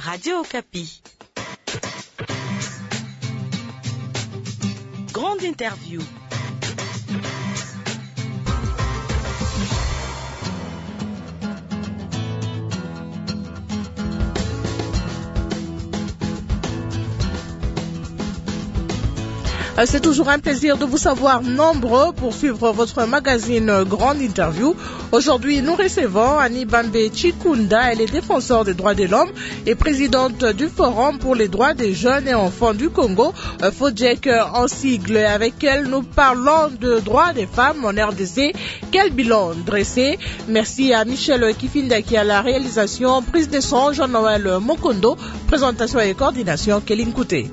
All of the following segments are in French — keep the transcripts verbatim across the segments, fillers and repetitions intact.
Radio Okapi. Grande interview. C'est toujours un plaisir de vous savoir nombreux pour suivre votre magazine Grande Interview. Aujourd'hui, nous recevons Annie Bambe Chikunda. Elle est défenseur des droits de l'homme et présidente du Forum pour les droits des jeunes et enfants du Congo, FODJEC en sigle. Avec elle, nous parlons de droits des femmes en R D C. Quel bilan dressé? Merci à Michel Kifinda qui a la réalisation, prise de son, Jean-Noël Mokondo, présentation et coordination, Kéline Kouté.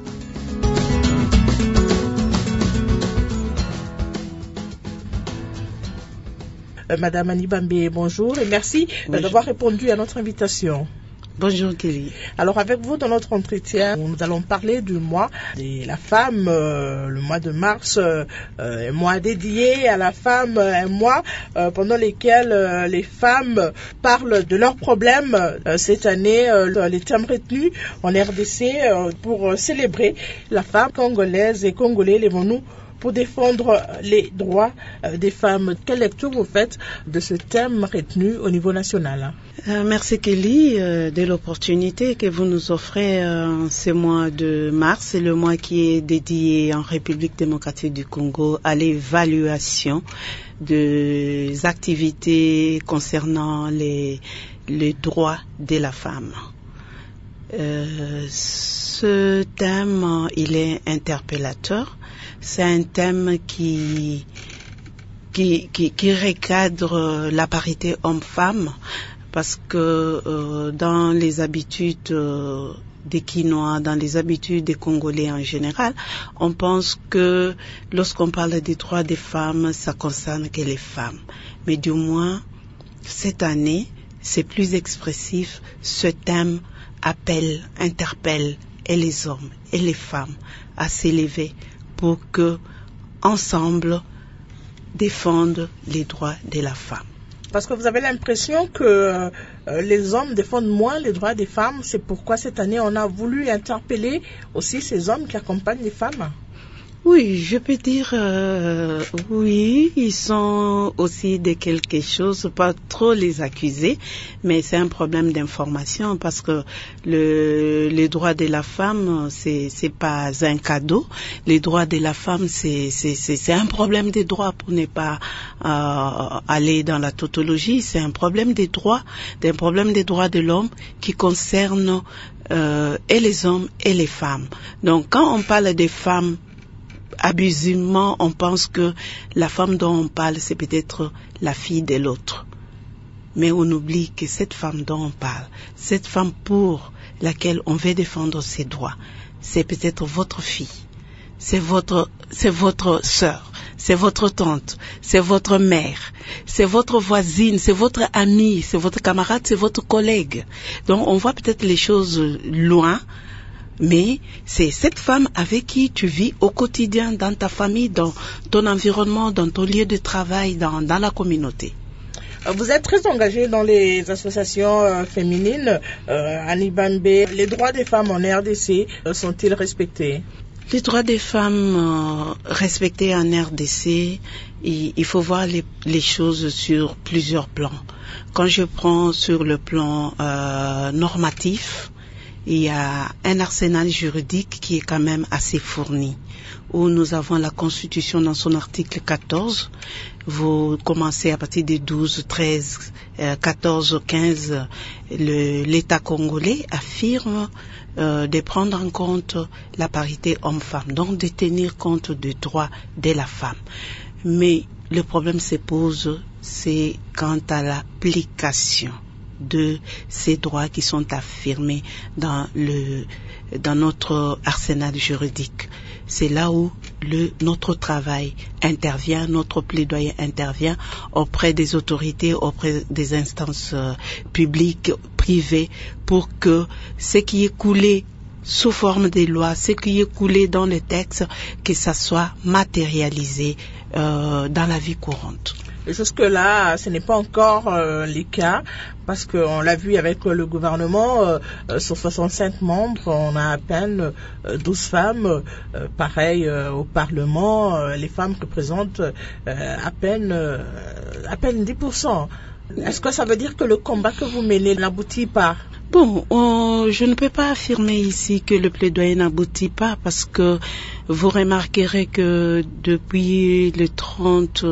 Madame Annie Bambe, bonjour et merci bonjour. D'avoir répondu à notre invitation. Bonjour Kelly. Alors avec vous dans notre entretien, nous allons parler du mois de la femme, euh, le mois de mars, euh, un mois dédié à la femme, un mois euh, pendant lequel euh, les femmes parlent de leurs problèmes. Euh, cette année, euh, les thèmes retenus en R D C euh, pour célébrer la femme congolaise et congolais, les nous pour défendre les droits des femmes. Quelle lecture vous faites de ce thème retenu au niveau national? euh, Merci Kelly euh, de l'opportunité que vous nous offrez euh, ce mois de mars. C'est le mois qui est dédié en République démocratique du Congo à l'évaluation des activités concernant les, les droits de la femme. Euh, ce thème, il est interpellateur. C'est un thème qui, qui, qui, qui recadre la parité homme-femme parce que euh, dans les habitudes euh, des Quinois, dans les habitudes des Congolais en général, on pense que lorsqu'on parle des droits des femmes, ça concerne que les femmes. Mais du moins, cette année, c'est plus expressif. Ce thème appelle, interpelle et les hommes et les femmes à s'élever pour que, ensemble, défendent les droits de la femme. Parce que vous avez l'impression que euh, les hommes défendent moins les droits des femmes. C'est pourquoi cette année, on a voulu interpeller aussi ces hommes qui accompagnent les femmes. Oui, je peux dire euh, oui, ils sont aussi de quelque chose, pas trop les accuser, mais c'est un problème d'information parce que le les droits de la femme, c'est c'est pas un cadeau. Les droits de la femme, c'est c'est c'est, c'est un problème des droits pour ne pas euh, aller dans la tautologie. C'est un problème des droits, un problème des droits de l'homme qui concerne euh, et les hommes et les femmes. Donc quand on parle des femmes, abusivement, on pense que la femme dont on parle, c'est peut-être la fille de l'autre. Mais on oublie que cette femme dont on parle, cette femme pour laquelle on veut défendre ses droits, c'est peut-être votre fille, c'est votre, c'est votre sœur, c'est votre tante, c'est votre mère, c'est votre voisine, c'est votre amie, c'est votre camarade, c'est votre collègue. Donc on voit peut-être les choses loin, mais c'est cette femme avec qui tu vis au quotidien, dans ta famille, dans ton environnement, dans ton lieu de travail, dans, dans la communauté. Vous êtes très engagée dans les associations euh, féminines. Euh, Annie Bambe, les droits des femmes en R D C euh, sont-ils respectés? Les droits des femmes euh, respectés en R D C, il, il faut voir les, les choses sur plusieurs plans. Quand je prends sur le plan euh, normatif, il y a un arsenal juridique qui est quand même assez fourni, où nous avons la Constitution dans son article quatorze. Vous commencez à partir des douze, treize, quatorze, quinze, le, l'État congolais affirme euh, de prendre en compte la parité homme-femme, donc de tenir compte des droits de la femme. Mais le problème se pose, c'est quant à l'application de ces droits qui sont affirmés dans le dans notre arsenal juridique. C'est là où le notre travail intervient, notre plaidoyer intervient auprès des autorités, auprès des instances euh, publiques, privées, pour que ce qui est coulé sous forme des lois, ce qui est coulé dans les textes, que ça soit matérialisé euh, dans la vie courante. Et jusque-là, ce n'est pas encore euh, le cas, parce qu'on l'a vu avec le gouvernement, euh, sur soixante-cinq membres, on a à peine euh, douze femmes. Euh, pareil euh, au Parlement, euh, les femmes représentent euh, à peine euh, à peine dix pour cent. Est-ce que ça veut dire que le combat que vous menez n'aboutit pas? Bon, on, je ne peux pas affirmer ici que le plaidoyer n'aboutit pas, parce que vous remarquerez que depuis le trente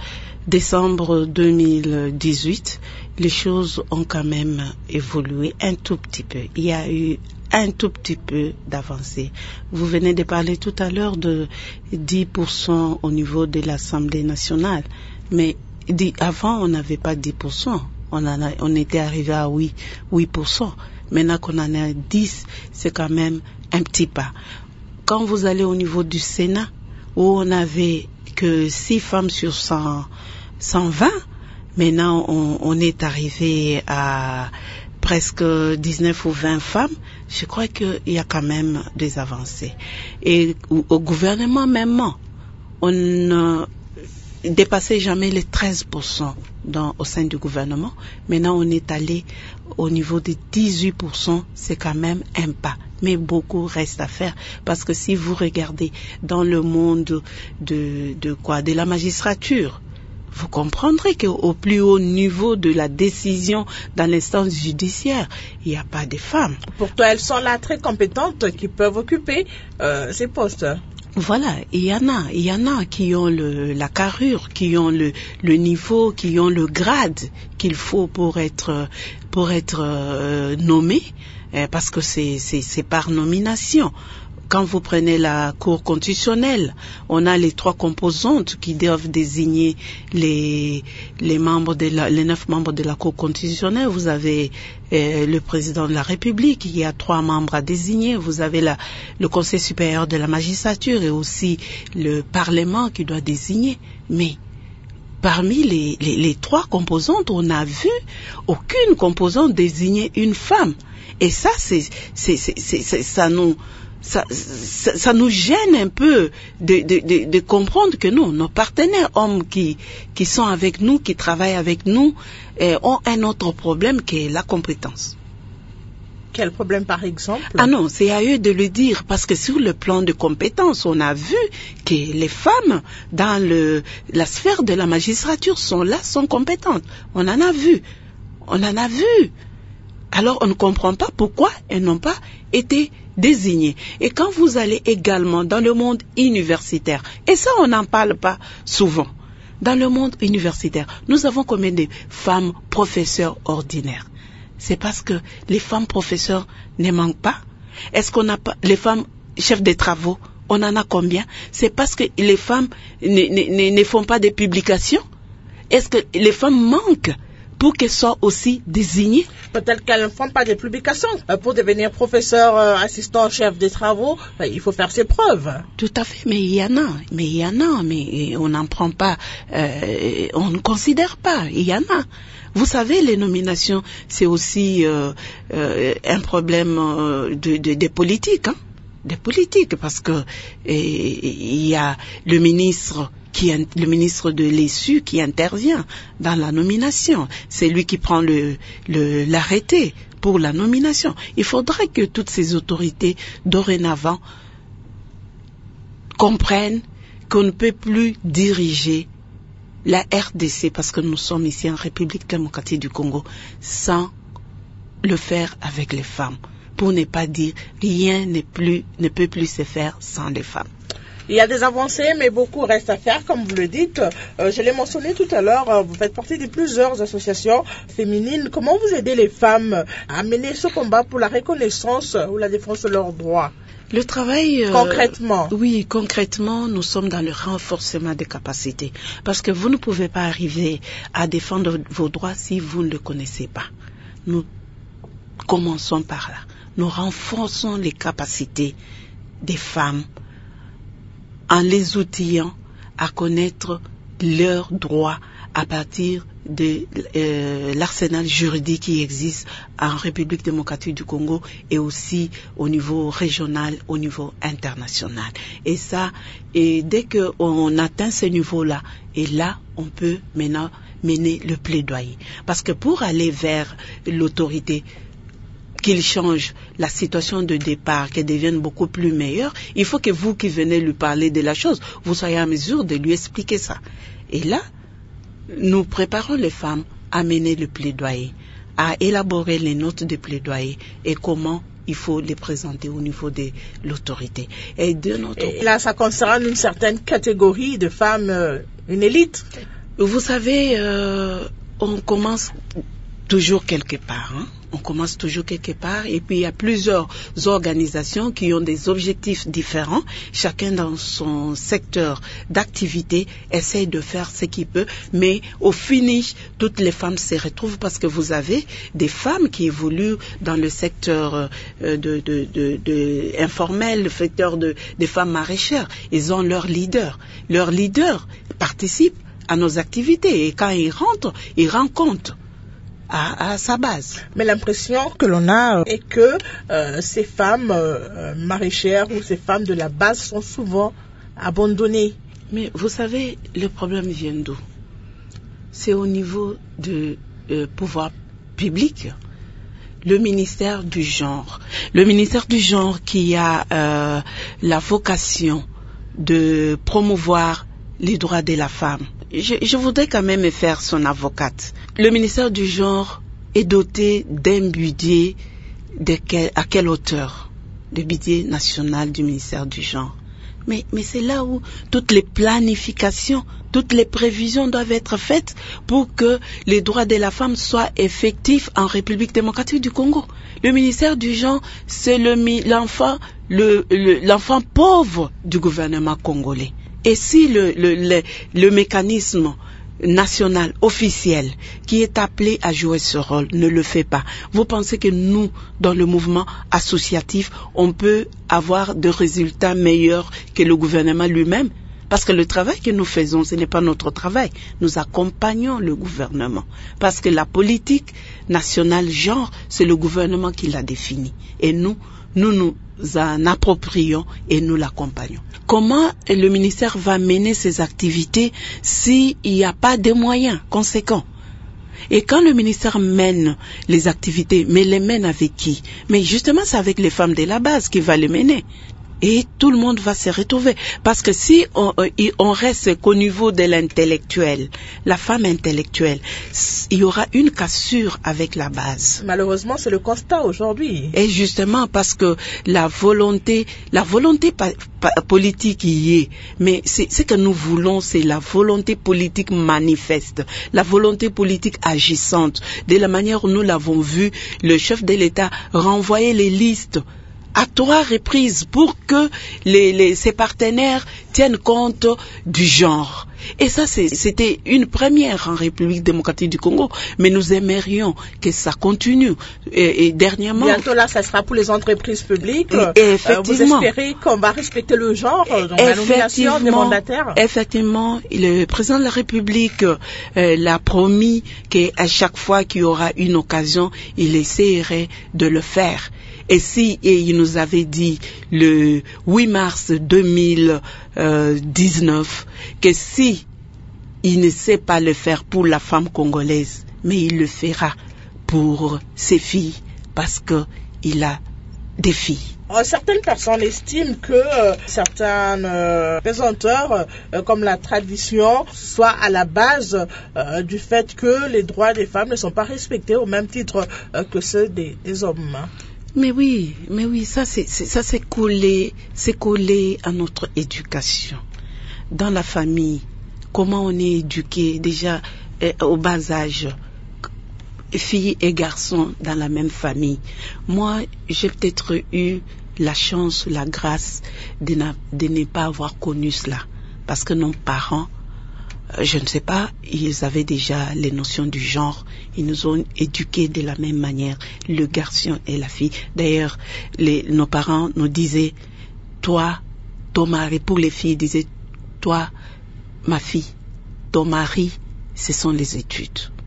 décembre deux mille dix-huit, les choses ont quand même évolué un tout petit peu. Il y a eu un tout petit peu d'avancée. Vous venez de parler tout à l'heure de dix pour cent au niveau de l'Assemblée nationale, mais avant on n'avait pas dix pour cent. On, en a, on était arrivé à huit pour cent. Maintenant qu'on en est à dix, c'est quand même un petit pas. Quand vous allez au niveau du Sénat, où on n'avait que six femmes sur cent, cent vingt, maintenant on, on est arrivé à presque dix-neuf ou vingt femmes. Je crois qu'il y a quand même des avancées. Et au, au gouvernement même, on ne dépassait jamais les treize pour cent dans, au sein du gouvernement. Maintenant, on est allé au niveau de dix-huit pour cent. C'est quand même un pas. Mais beaucoup reste à faire. Parce que si vous regardez dans le monde de, de quoi, de la magistrature, vous comprendrez qu'au plus haut niveau de la décision dans l'instance judiciaire, il n'y a pas de femmes. Pourtant, elles sont là très compétentes qui peuvent occuper euh, ces postes. Voilà, il y en a, il y en a qui ont le, la carrure, qui ont le, le niveau, qui ont le grade qu'il faut pour être, pour être euh, nommé, euh, parce que c'est, c'est, c'est par nomination. Quand vous prenez la Cour constitutionnelle, on a les trois composantes qui doivent désigner les, les membres de la, les neuf membres de la Cour constitutionnelle. Vous avez euh, le président de la République, il y a trois membres à désigner. Vous avez la, le Conseil supérieur de la magistrature et aussi le Parlement qui doit désigner. Mais parmi les, les, les trois composantes, on n'a vu aucune composante désigner une femme. Et ça, c'est, c'est, c'est, c'est, c'est ça nous... Ça, ça, ça nous gêne un peu de, de, de, de comprendre que nous, nos partenaires hommes qui, qui sont avec nous, qui travaillent avec nous, eh, ont un autre problème qui est la compétence. Quel problème par exemple? Ah non, c'est à eux de le dire, parce que sur le plan de compétence, on a vu que les femmes dans le, la sphère de la magistrature sont là, sont compétentes. On en a vu. On en a vu. Alors on ne comprend pas pourquoi elles n'ont pas été désignées. Et quand vous allez également dans le monde universitaire, et ça on n'en parle pas souvent, dans le monde universitaire, nous avons combien de femmes professeurs ordinaires? C'est parce que les femmes professeurs ne manquent pas? Est-ce qu'on n'a pas les femmes chefs de travaux? On en a combien? C'est parce que les femmes ne, ne, ne font pas de publications? Est-ce que les femmes manquent pour qu'elles soient aussi désignées? Peut-être qu'elles ne font pas de publications. Pour devenir professeur, euh, assistant, chef des travaux, ben, il faut faire ses preuves. Tout à fait, mais il y en a, mais il y en a, mais on n'en prend pas, euh, on ne considère pas, il y en a. Vous savez, les nominations, c'est aussi euh, euh, un problème euh, de, de, de politique, hein, des politiques, parce que il y a le ministre qui le ministre de l'E S U qui intervient dans la nomination. C'est lui qui prend le, le, l'arrêté pour la nomination. Il faudrait que toutes ces autorités dorénavant comprennent qu'on ne peut plus diriger la R D C, parce que nous sommes ici en République démocratique du Congo, sans le faire avec les femmes. Pour ne pas dire rien n'est plus, ne peut plus se faire sans les femmes. Il y a des avancées, mais beaucoup reste à faire, comme vous le dites. Euh, je l'ai mentionné tout à l'heure, euh, vous faites partie de plusieurs associations féminines. Comment vous aidez les femmes à mener ce combat pour la reconnaissance ou la défense de leurs droits? Le travail... Euh, concrètement? Oui, concrètement, nous sommes dans le renforcement des capacités. Parce que vous ne pouvez pas arriver à défendre vos droits si vous ne le connaissez pas. Nous commençons par là. Nous renforçons les capacités des femmes en les outillant à connaître leurs droits à partir de euh, l'arsenal juridique qui existe en République démocratique du Congo et aussi au niveau régional, au niveau international. Et ça, et dès qu'on atteint ce niveau-là, et là, on peut maintenant mener le plaidoyer. Parce que pour aller vers l'autorité, qu'il change la situation de départ, qu'elle devienne beaucoup plus meilleure, il faut que vous qui venez lui parler de la chose, vous soyez en mesure de lui expliquer ça. Et là, nous préparons les femmes à mener le plaidoyer, à élaborer les notes de plaidoyer et comment il faut les présenter au niveau de l'autorité. Et, de notre... et là, ça concerne une certaine catégorie de femmes, euh, une élite. Vous savez, euh, on commence toujours quelque part, hein? On commence toujours quelque part et puis il y a plusieurs organisations qui ont des objectifs différents. Chacun dans son secteur d'activité essaie de faire ce qu'il peut, mais au finish, toutes les femmes se retrouvent parce que vous avez des femmes qui évoluent dans le secteur de, de, de, de informel, le secteur de, des femmes maraîchères. Ils ont leur leader. Leur leader participe à nos activités et quand ils rentrent, ils rendent compte À, à sa base. Mais l'impression que l'on a est que euh, ces femmes euh, maraîchères ou ces femmes de la base sont souvent abandonnées. Mais vous savez, le problème vient d'où? C'est au niveau du euh, pouvoir public. Le ministère du genre. Le ministère du genre qui a euh, la vocation de promouvoir les droits de la femme. Je, je voudrais quand même faire son avocate. Le ministère du genre est doté d'un budget de quel, à quelle hauteur? Le budget national du ministère du genre. Mais, mais c'est là où toutes les planifications, toutes les prévisions doivent être faites pour que les droits de la femme soient effectifs en République démocratique du Congo. Le ministère du genre, c'est le, l'enfant, le, le, l'enfant pauvre du gouvernement congolais. Et si le, le, le, le mécanisme national, officiel, qui est appelé à jouer ce rôle, ne le fait pas, vous pensez que nous, dans le mouvement associatif, on peut avoir des résultats meilleurs que le gouvernement lui-même? Parce que le travail que nous faisons, ce n'est pas notre travail. Nous accompagnons le gouvernement. Parce que la politique nationale genre, c'est le gouvernement qui l'a définie. Et nous, nous nous en approprions et nous l'accompagnons. Comment le ministère va mener ses activités s'il n'y a pas de moyens conséquents? Et quand le ministère mène les activités, mais les mène avec qui? Mais justement, c'est avec les femmes de la base qu'il va les mener. Et tout le monde va se retrouver. Parce que si on, on reste qu'au niveau de l'intellectuel, la femme intellectuelle, il y aura une cassure avec la base. Malheureusement, c'est le constat aujourd'hui. Et justement, parce que la volonté, la volonté pa, pa, politique y est. Mais c'est, ce que nous voulons, c'est la volonté politique manifeste, la volonté politique agissante. De la manière où nous l'avons vu, le chef de l'État renvoyer les listes à trois reprises pour que les, les, ses partenaires tiennent compte du genre. Et ça, c'est, c'était une première en République démocratique du Congo, mais nous aimerions que ça continue. Et, et dernièrement... Bientôt là, ça sera pour les entreprises publiques. Et, et effectivement... Euh, vous espérez qu'on va respecter le genre dans la nomination des mandataires? Effectivement, le président de la République euh, l'a promis qu'à chaque fois qu'il y aura une occasion, il essaierait de le faire. Et si et il nous avait dit le huit mars deux mille dix-neuf que si il ne sait pas le faire pour la femme congolaise, mais il le fera pour ses filles parce que il a des filles. Certaines personnes estiment que euh, certains euh, présenteurs, euh, comme la tradition, soient à la base euh, du fait que les droits des femmes ne sont pas respectés au même titre euh, que ceux des, des hommes. Mais oui, mais oui, ça c'est, c'est ça c'est collé, c'est collé à notre éducation. Dans la famille, comment on est éduqué déjà euh, au bas âge, filles et garçons dans la même famille. Moi, j'ai peut-être eu la chance, la grâce de, na, de ne pas avoir connu cela, parce que nos parents, je ne sais pas, ils avaient déjà les notions du genre. Ils nous ont éduqués de la même manière, le garçon et la fille. D'ailleurs, les, nos parents nous disaient, toi, ton mari, pour les filles, ils disaient, toi, ma fille, ton mari, ce sont les études.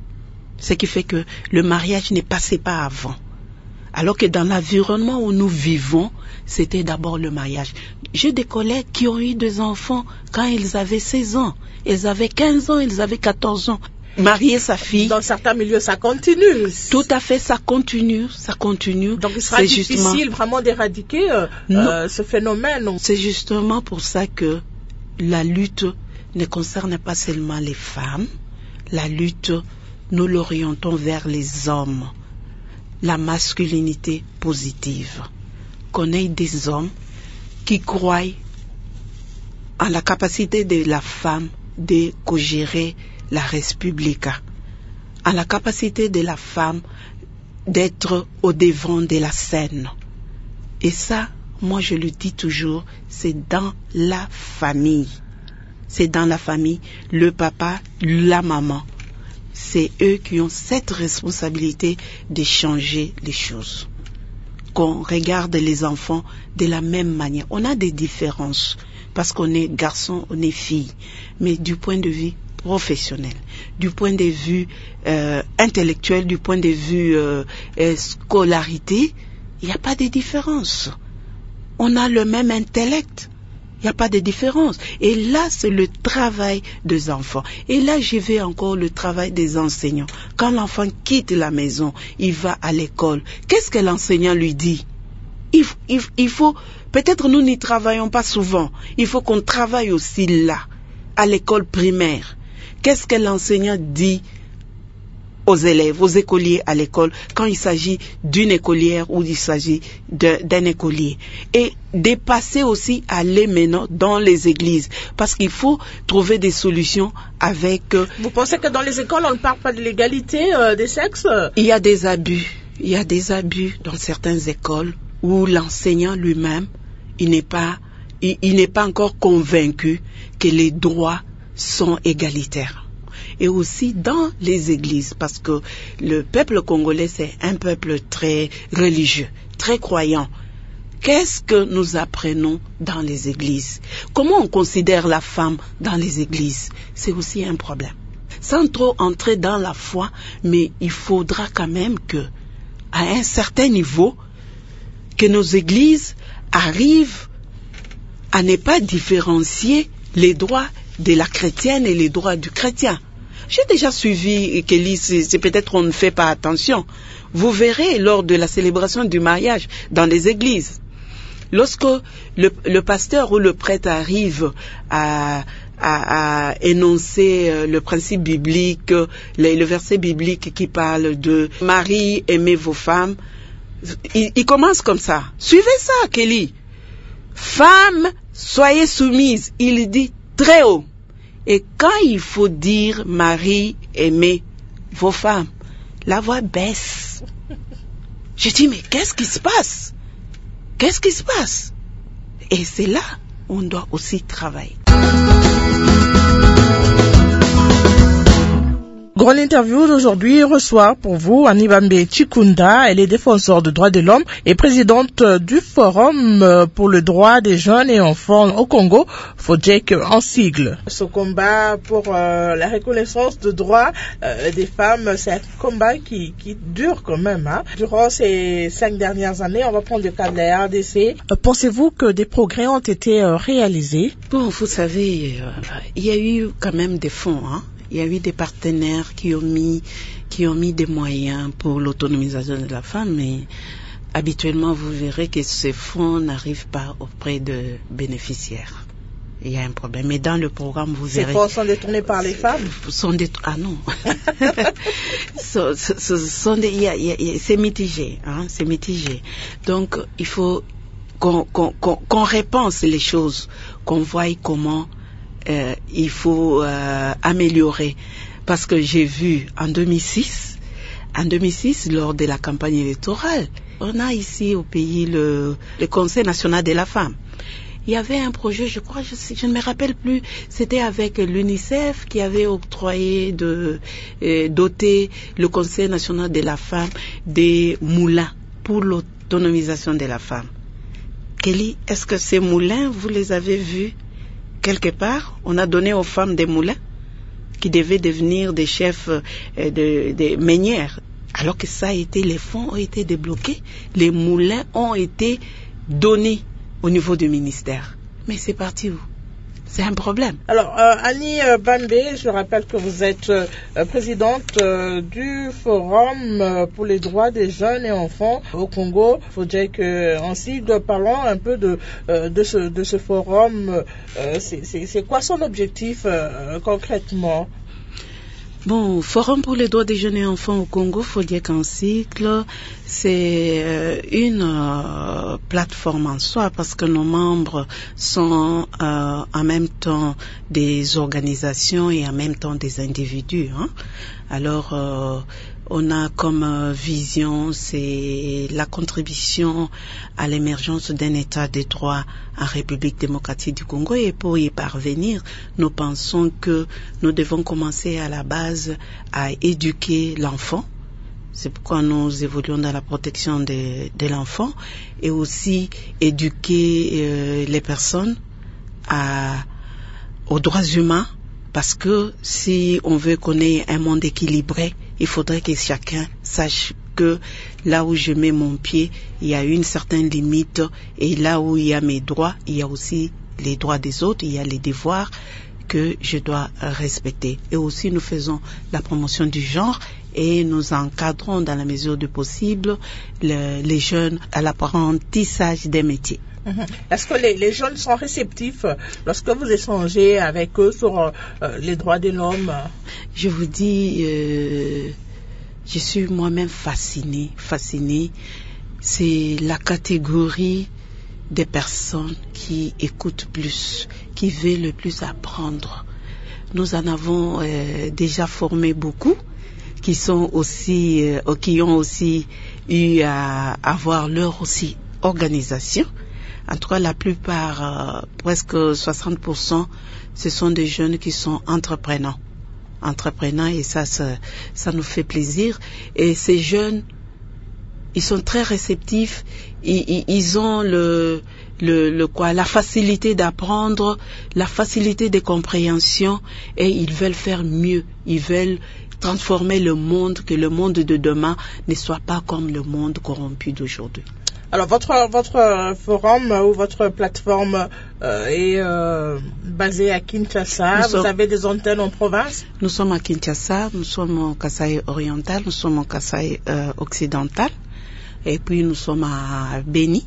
Ce qui fait que le mariage ne passait pas avant. Alors que dans l'environnement où nous vivons, c'était d'abord le mariage. J'ai des collègues qui ont eu des enfants quand ils avaient seize ans. Ils avaient quinze ans, ils avaient quatorze ans. Marier sa fille. Dans certains milieux, ça continue. Tout à fait, ça continue, ça continue. Donc il sera c'est difficile justement... vraiment d'éradiquer euh, euh, ce phénomène. C'est justement pour ça que la lutte ne concerne pas seulement les femmes. La lutte, nous l'orientons vers les hommes. La masculinité positive. Qu'on ait des hommes qui croient en la capacité de la femme de co-gérer la Respublica, à la capacité de la femme d'être au devant de la scène. Et ça, moi je le dis toujours, c'est dans la famille. C'est dans la famille, le papa, la maman. C'est eux qui ont cette responsabilité de changer les choses. Qu'on regarde les enfants de la même manière. On a des différences, parce qu'on est garçon, on est fille. Mais du point de vue professionnel, du point de vue euh, intellectuel, du point de vue euh, euh, scolarité, il n'y a pas de différence. On a le même intellect. Il n'y a pas de différence. Et là, c'est le travail des enfants. Et là, je vais encore le travail des enseignants. Quand l'enfant quitte la maison, il va à l'école. Qu'est-ce que l'enseignant lui dit? il, il, il faut, peut-être nous n'y travaillons pas souvent. Il faut qu'on travaille aussi là, à l'école primaire. Qu'est-ce que l'enseignant dit aux élèves, aux écoliers à l'école, quand il s'agit d'une écolière ou il s'agit d'un écolier? Et dépasser aussi, aller maintenant dans les églises, parce qu'il faut trouver des solutions avec... Euh, Vous pensez que dans les écoles, on ne parle pas de l'égalité euh, des sexes? Il y a des abus. Il y a des abus dans certaines écoles où l'enseignant lui-même, il n'est pas, il, il n'est pas encore convaincu que les droits sont égalitaires. Et aussi dans les églises, parce que le peuple congolais, c'est un peuple très religieux, très croyant. Qu'est-ce que nous apprenons dans les églises? Comment on considère la femme dans les églises? C'est aussi un problème. Sans trop entrer dans la foi, mais il faudra quand même que, à un certain niveau, que nos églises arrivent à ne pas différencier les droits de la chrétienne et les droits du chrétien. J'ai déjà suivi, Kelly, c'est peut-être on ne fait pas attention. Vous verrez lors de la célébration du mariage dans les églises, lorsque le, le pasteur ou le prêtre arrive à, à, à énoncer le principe biblique, le, le verset biblique qui parle de Marie, aimez vos femmes, il, il commence comme ça. Suivez ça, Kelly. Femmes, soyez soumises. Il dit très haut. Et quand il faut dire Marie, aimez vos femmes, la voix baisse. Je dis, mais qu'est-ce qui se passe? Qu'est-ce qui se passe? Et c'est là où on doit aussi travailler. Grande interview d'aujourd'hui reçoit pour vous Annie Bambé Chikunda. Elle est défenseur des droits de l'homme et présidente du Forum pour le droit des jeunes et enfants au Congo, FODJEC en sigle. Ce combat pour euh, la reconnaissance de droits euh, des femmes, c'est un combat qui, qui dure quand même. Hein. Durant ces cinq dernières années, on va prendre le cas de la R D C. Euh, pensez-vous que des progrès ont été euh, réalisés? Bon, vous savez, euh, il y a eu quand même des fonds, hein. Il y a eu des partenaires qui ont mis, qui ont mis des moyens pour l'autonomisation de la femme, mais habituellement, vous verrez que ces fonds n'arrivent pas auprès de bénéficiaires. Il y a un problème. Mais dans le programme, vous verrez... Ces fonds sont détournés par les femmes? Sont détournés... Ah non. so, so, so, sont des... y a, y a, c'est mitigé. Hein, c'est mitigé. Donc, il faut qu'on, qu'on, qu'on, qu'on repense les choses, qu'on voie comment... Euh, il faut euh, améliorer, parce que j'ai vu en deux mille six, en deux mille six, lors de la campagne électorale, on a ici au pays le, le Conseil national de la femme. Il y avait un projet, je crois, je, je ne me rappelle plus, c'était avec l'UNICEF qui avait octroyé de euh, doter le Conseil national de la femme des moulins pour l'autonomisation de la femme. Kelly, est-ce que ces moulins, vous les avez vus? Quelque part, on a donné aux femmes des moulins. qui devaient devenir des chefs euh, de, de meunières. Alors que ça a été, les fonds ont été débloqués, les moulins ont été donnés au niveau du ministère. Mais c'est parti où? C'est un problème. Alors, euh, Annie euh, Bambé, je rappelle que vous êtes euh, présidente euh, du Forum euh, pour les droits des jeunes et enfants au Congo. Il faut dire qu'en sigle, parlons un peu de, euh, de, ce, de ce forum. Euh, c'est, c'est, c'est quoi son objectif euh, concrètement? Bon, Forum pour les droits des jeunes et enfants au Congo, faut dire qu'en cycle, c'est euh, une euh, plateforme en soi parce que nos membres sont euh, en même temps des organisations et en même temps des individus. Hein. Alors, euh, on a comme euh, vision, c'est la contribution à l'émergence d'un état de droit en République démocratique du Congo, et pour y parvenir, nous pensons que nous devons commencer à la base à éduquer l'enfant. C'est pourquoi nous évoluons dans la protection de, de l'enfant, et aussi éduquer euh, les personnes à, aux droits humains, parce que si on veut qu'on ait un monde équilibré, il faudrait que chacun sache que là où je mets mon pied, il y a une certaine limite, et là où il y a mes droits, il y a aussi les droits des autres, il y a les devoirs que je dois respecter. Et aussi nous faisons la promotion du genre et nous encadrons dans la mesure du possible le, les jeunes à l'apprentissage des métiers. Est-ce que les, les jeunes sont réceptifs lorsque vous échangez avec eux sur euh, les droits de l'homme? Je vous dis, euh, je suis moi-même fascinée, fascinée. C'est la catégorie des personnes qui écoutent plus, qui veulent le plus apprendre. Nous en avons euh, déjà formé beaucoup, qui sont aussi, euh, qui ont aussi eu à avoir leur aussi organisation. En tout cas, la plupart, euh, presque soixante pour cent, ce sont des jeunes qui sont entreprenants. Entreprenants, et ça, ça, ça nous fait plaisir. Et ces jeunes, ils sont très réceptifs, ils, ils ont le, le, le quoi, la facilité d'apprendre, la facilité de compréhension, et ils veulent faire mieux. Ils veulent transformer le monde, que le monde de demain ne soit pas comme le monde corrompu d'aujourd'hui. Alors, votre, votre forum ou votre plateforme euh, est euh, basée à Kinshasa. Nous vous sommes, avez des antennes en province? Nous sommes à Kinshasa, nous sommes au Kasaï oriental, nous sommes au Kasaï euh, occidental, et puis nous sommes à Beni.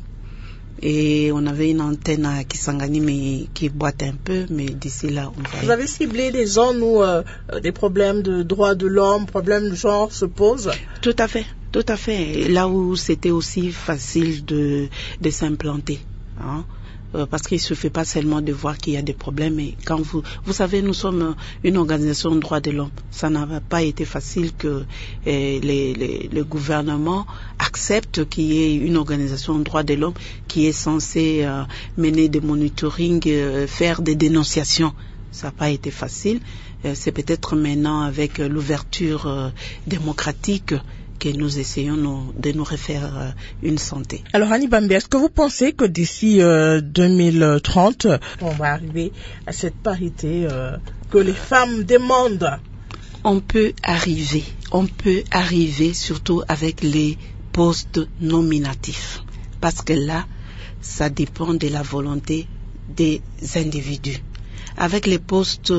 Et on avait une antenne à Kisangani, mais qui boite un peu, mais d'ici là, on va... Vous avez ciblé des zones où euh, des problèmes de droits de l'homme, problèmes de genre se posent? Tout à fait, tout à fait. Là où c'était aussi facile de, de s'implanter, hein. Euh, parce qu'il ne suffit pas seulement de voir qu'il y a des problèmes. Et quand vous, vous savez, nous sommes une organisation de droits de l'homme. Ça n'a pas été facile que eh, les, les, le gouvernement accepte qu'il y ait une organisation de droits de l'homme qui est censée euh, mener des monitoring, euh, faire des dénonciations. Ça n'a pas été facile. Euh, c'est peut-être maintenant avec euh, l'ouverture euh, démocratique que nous essayons nous, de nous refaire euh, une santé. Alors Annie Bambé, est-ce que vous pensez que d'ici euh, deux mille trente, on va arriver à cette parité euh, que les femmes demandent? On peut arriver, on peut arriver surtout avec les postes nominatifs, parce que là, ça dépend de la volonté des individus. Avec les postes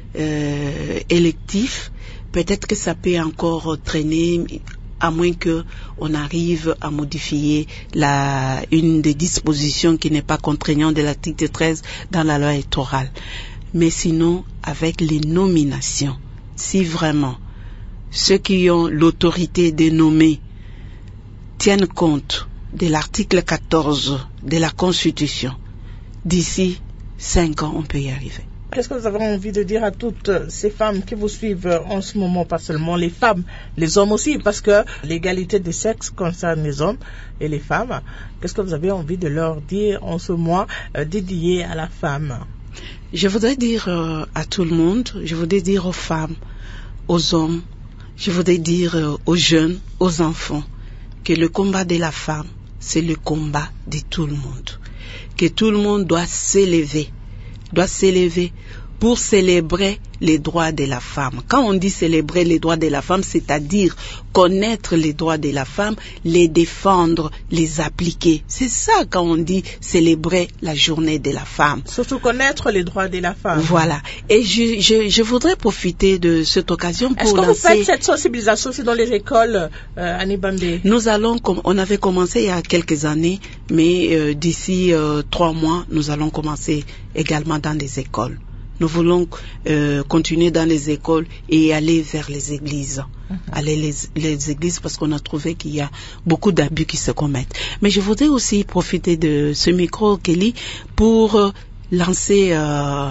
euh, électifs, peut-être que ça peut encore traîner, à moins que on arrive à modifier la, une des dispositions qui n'est pas contraignante de l'article treize dans la loi électorale. Mais sinon, avec les nominations, si vraiment ceux qui ont l'autorité de nommer tiennent compte de l'article quatorze de la Constitution, d'ici cinq ans, on peut y arriver. Qu'est-ce que vous avez envie de dire à toutes ces femmes qui vous suivent en ce moment, pas seulement les femmes, les hommes aussi, parce que l'égalité des sexes concerne les hommes et les femmes. Qu'est-ce que vous avez envie de leur dire en ce mois euh, dédié à la femme? Je voudrais dire euh, à tout le monde, je voudrais dire aux femmes, aux hommes, je voudrais dire euh, aux jeunes, aux enfants, que le combat de la femme, c'est le combat de tout le monde. Que tout le monde doit s'élever, doit s'élever pour célébrer les droits de la femme. Quand on dit célébrer les droits de la femme, c'est-à-dire connaître les droits de la femme, les défendre, les appliquer. C'est ça quand on dit célébrer la journée de la femme. Surtout connaître les droits de la femme. Voilà. Et je, je, je voudrais profiter de cette occasion pour Est-ce que lancer... vous faites cette sensibilisation aussi dans les écoles, euh, Annie Bambé? Nous allons, on avait commencé il y a quelques années, mais euh, d'ici euh, trois mois, nous allons commencer également dans les écoles. Nous voulons euh, continuer dans les écoles et aller vers les églises. Mm-hmm. Aller les, les églises parce qu'on a trouvé qu'il y a beaucoup d'abus qui se commettent. Mais je voudrais aussi profiter de ce micro, Kelly, pour euh, lancer, euh,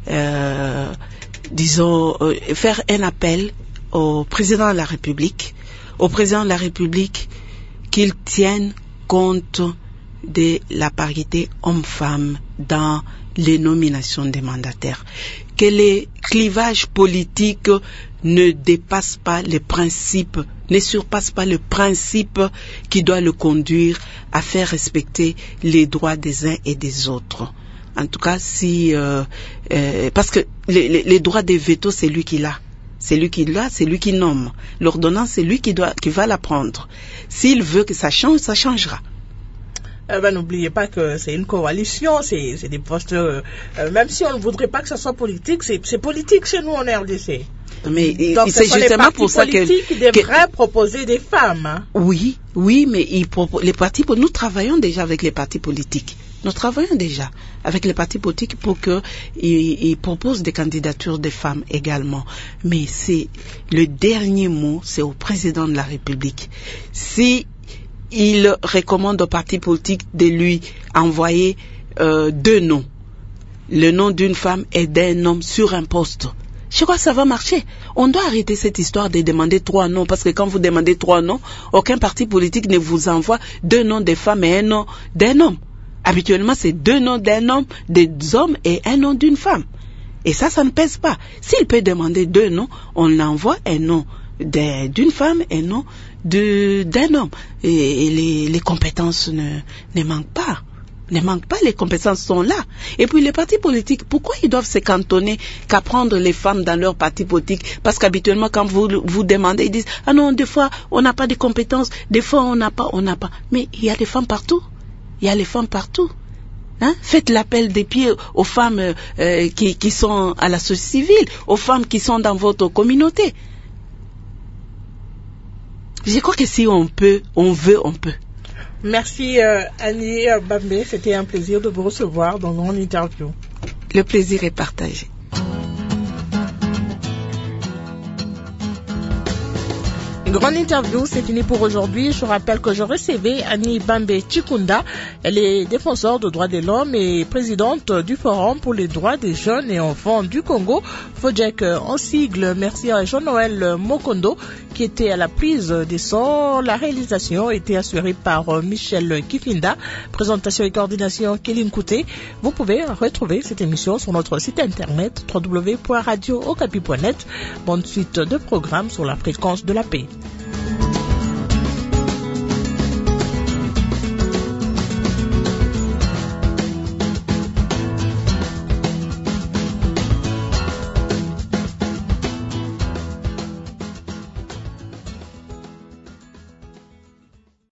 euh, disons, euh, faire un appel au président de la République, au président de la République qu'il tienne compte de la parité homme-femme dans les nominations des mandataires, que les clivages politiques ne dépassent pas les principes, ne surpassent pas le principe qui doit le conduire à faire respecter les droits des uns et des autres. En tout cas, si euh, euh, parce que les, les, les droits des vétos, c'est lui qui l'a. C'est lui qui l'a, c'est lui qui nomme. L'ordonnance, c'est lui qui doit, qui va la prendre. S'il veut que ça change, ça changera. Euh, ben, n'oubliez pas que c'est une coalition, c'est, c'est des postes, euh, euh, même si on ne voudrait pas que ça soit politique, c'est, c'est politique chez nous en R D C. Mais donc c'est justement pour ça que... qui devraient que, proposer des femmes. Hein. Oui, oui, mais ils propo- les partis, nous travaillons déjà avec les partis politiques. Nous travaillons déjà avec les partis politiques pour que ils, ils proposent des candidatures de femmes également. Mais c'est le dernier mot, c'est au président de la République. Si il recommande aux partis politiques de lui envoyer euh, deux noms, le nom d'une femme et d'un homme sur un poste, je crois que ça va marcher. On doit arrêter cette histoire de demander trois noms, parce que quand vous demandez trois noms, aucun parti politique ne vous envoie deux noms de femmes et un nom d'un homme. Habituellement, c'est deux noms d'un homme, des hommes et un nom d'une femme. Et ça, ça ne pèse pas. S'il peut demander deux noms, on envoie un nom d'une femme et un nom de, d'un homme. Et, et les, les compétences ne, ne manquent pas. Ne manquent pas, les compétences sont là. Et puis les partis politiques, pourquoi ils doivent se cantonner qu'à prendre les femmes dans leur parti politique? Parce qu'habituellement, quand vous vous demandez, ils disent « Ah non, des fois, on n'a pas de compétences, des fois, on n'a pas, on n'a pas. » Mais il y a des femmes partout. Il y a les femmes partout. Hein? Faites l'appel des pieds aux femmes euh, qui, qui sont à la société civile, aux femmes qui sont dans votre communauté. Je crois que si on peut, on veut, on peut. Merci euh, Annie Bambé, c'était un plaisir de vous recevoir dans mon interview. Le plaisir est partagé. Grande interview, c'est fini pour aujourd'hui. Je rappelle que je recevais Annie Bambé Chikunda. Elle est défenseure des droits de l'homme et présidente du Forum pour les droits des jeunes et enfants du Congo, FODJEC en sigle. Merci à Jean-Noël Mokondo qui était à la prise des sons. La réalisation était assurée par Michel Kifinda. Présentation et coordination Kéline Kouté. Vous pouvez retrouver cette émission sur notre site internet w w w point radio okapi point net. Bonne suite de programmes sur la fréquence de la paix.